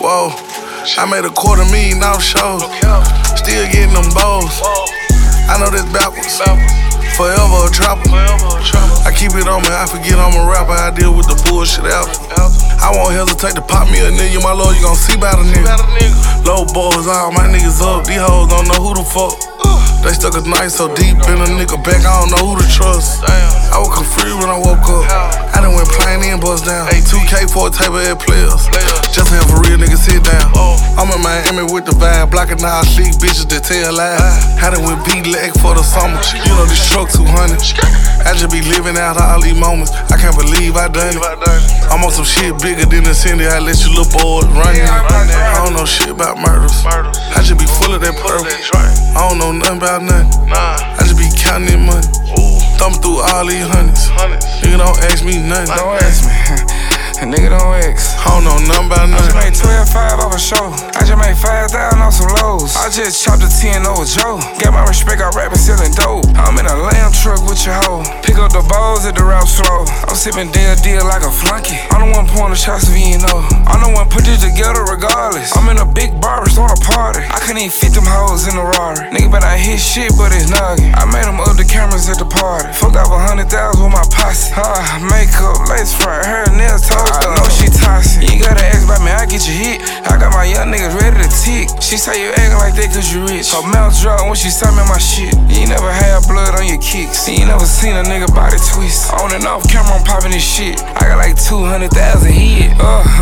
Whoa, I made $250,000 off shows. Still getting them balls. I know this backwards. Forever a trapper. I keep it on me, I forget I'm a rapper. I deal with the bullshit out. I won't hesitate to pop me a nigga. My lord, you gon' see about a nigga. Low boys, all my niggas up. These hoes don't know who the fuck. They stuck a knife so deep in a nigga back, I don't know who to trust. I woke up free when I woke up. I done went plain in, bust down. 2K for a table at players. Just to have a real nigga sit down. I'm in Miami with the vibe, blocking all sleek bitches that tell lies. I done went B-leg for the summer. You know this truck 200. I just be living out all these moments. I can't believe I done it. I'm on some shit bigger than the city. I let you little boys run it. I don't know shit about murders. I just be full of that purple. I don't know nothing about nothing. I just be counting that money. Thumbing through all these hundreds. Nigga don't ask me nothing. Don't ask me. A nigga don't ask. I don't know nothing about nothing. I just made 12.5 off a show. I just made 5,000 off some lows. I just chopped a 10 over Joe. Got my respect, I rapping, selling dope. I'm in a lamb truck with your hoe. Pick up the balls at the rap slow. I'm sipping deal like a flunky. I'm the one pouring the shots if you ain't know. I'm the one put this together regardless. I'm in a big bar, start a party. I couldn't even fit them hoes in the Rari. Nigga, but I hit shit, but it's noggin. I made them up the cameras at the party. Fuck off 100,000 with my posse. Makeup, lace front, hair, nails, toes. I know she toxic. You ain't gotta ask about me, I get you hit. I got my young niggas ready to tick. She say you acting like that cause you rich. Her mouth drop when she saw me my shit. You ain't never had blood on your kicks. You ain't never seen a nigga body twist. On and off camera, I'm popping this shit. I got like 200,000 hit.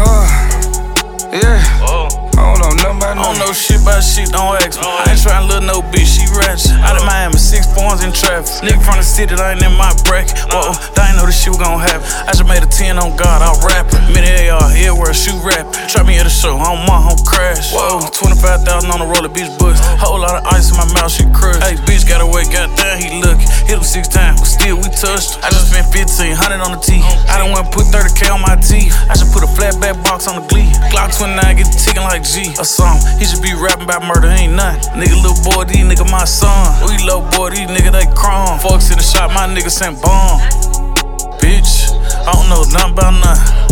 Yeah. I don't know nothing about I don't know shit about shit, don't ask me. I ain't tryna look no bitch, she ratchet. Out of Miami, 6 points in traffic. Nigga from the city, that ain't in my bracket. Whoa, they ain't know this shit was gon' happen. I just made a 10 on God, I'm rapping. Many AR, everywhere, shoot rapping. Trap me at the show, I'm crash. Whoa, 25,000 on the roller, bitch bust. Whole lot of ice in my mouth, she crushed. Hey, bitch got away, goddamn, he lucky. Hit him 6 times, but still we touched. I just spent 1,500 on the teeth. I done went put 30K on my teeth. I should put a flat back box on the Glee. Glock 29, get ticking like G or something. He should be rapping about murder, ain't nothing. Nigga, little boy, these nigga my son. We little boy, these nigga they chrome. Folks in the shop, my nigga sent bomb. Bitch, I don't know nothing about nothing.